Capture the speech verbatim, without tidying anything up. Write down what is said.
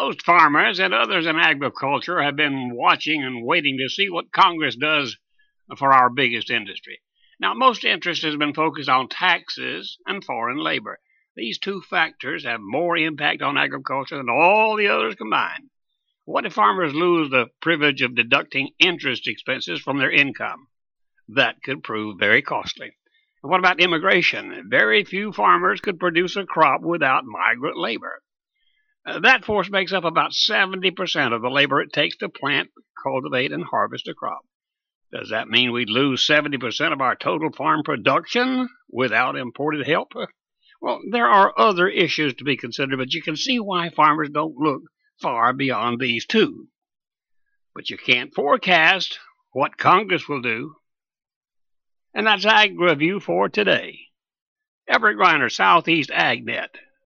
Most farmers and others in agriculture have been watching and waiting to see what Congress does for our biggest industry. Now, most interest has been focused on taxes and foreign labor. These two factors have more impact on agriculture than all the others combined. What if farmers lose the privilege of deducting interest expenses from their income? That could prove very costly. And what about immigration? Very few farmers could produce a crop without migrant labor. Uh, that force makes up about seventy percent of the labor it takes to plant, cultivate, and harvest a crop. Does that mean we'd lose seventy percent of our total farm production without imported help? Well, there are other issues to be considered, but you can see why farmers don't look far beyond these two. But you can't forecast what Congress will do. And that's Ag Review for today. Everett Griner, Southeast AgNet.